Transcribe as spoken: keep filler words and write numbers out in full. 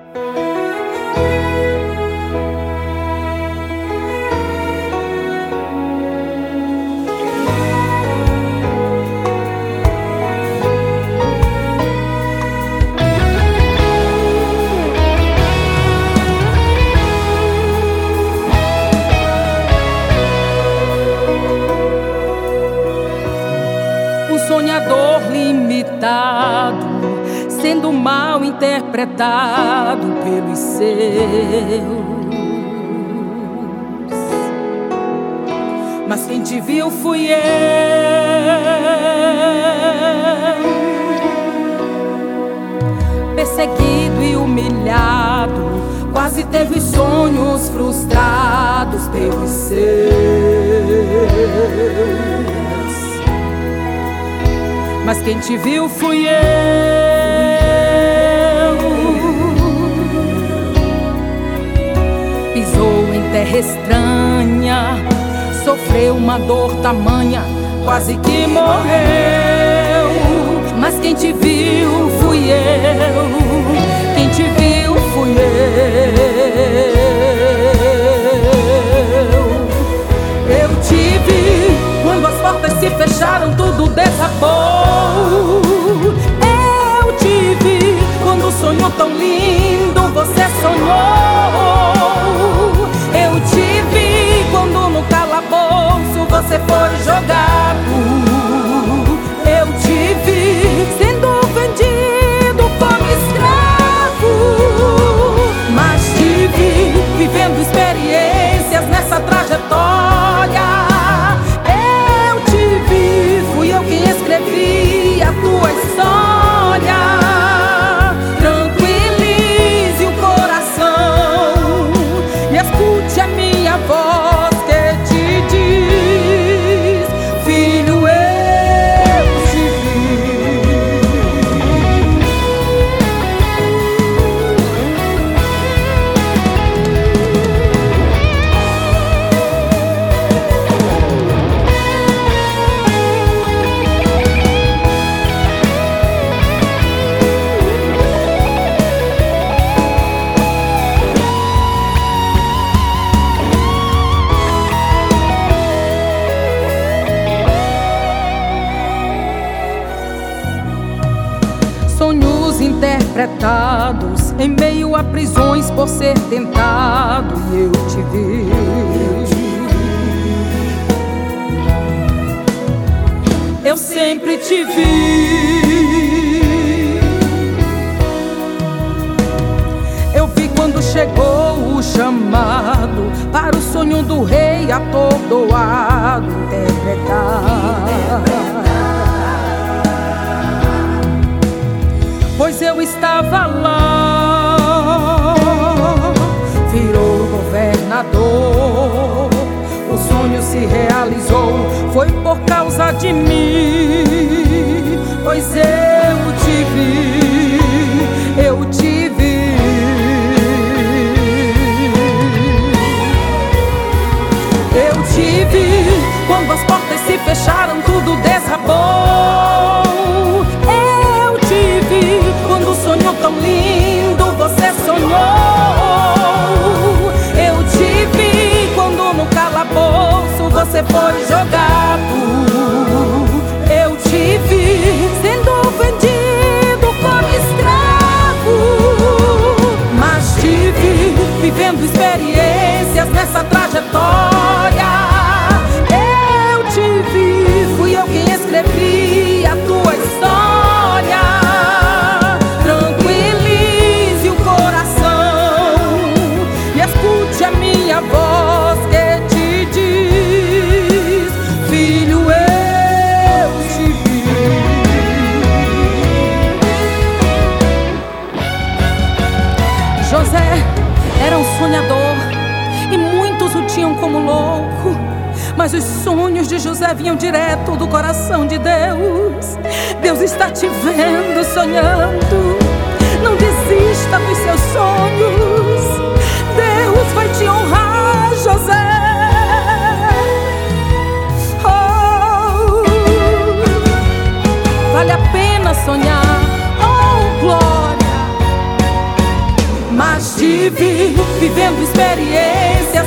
Sonhador limitado, sendo mal interpretado pelos seus. Mas quem te viu fui eu, perseguido e humilhado, quase teve sonhos frustrados pelos seus. Mas quem te viu fui eu, pisou em terra estranha, sofreu uma dor tamanha, quase que morreu. Mas quem te viu fui eu, quem te viu fui eu. Eu te vi quando as portas se fecharam, tudo desabou. Eu te vi quando o sonho tão lindo você sonhou. Eu te vi quando no calabouço você foi jogado. Eu te vi sendo vendido como escravo, mas te vi vivendo experiências nessa trajetória. Escrevi a tua história. Tranquilize o coração e escute a minha voz que te diz: filho, eu te sonhos interpretados em meio a prisões por ser tentado, e eu te vi. Eu sempre te vi. Eu vi quando chegou o chamado para o sonho do rei atordoado interpretar. Pois eu estava lá, virou governador. O sonho se realizou, foi por causa de mim. Pois eu te vi, eu te vi. Eu te vi quando as portas se fecharam, tudo desabou. Quando o sonho tão lindo você sonhou. Eu te vi quando no calabouço você foi jogado. Eu te vi sendo vendido como escravo, mas te vi vivendo experiências nessa trajetória. Eu te vi, fui eu quem escrevi a tua história. Escute a minha voz que te diz: filho, eu te vi. José era um sonhador e muitos o tinham como louco, mas os sonhos de José vinham direto do coração de Deus. Deus está te vendo sonhando. Não desista dos seus sonhos. Deus vai te honrar, José. Oh, vale a pena sonhar, oh glória. Mas vivendo experiências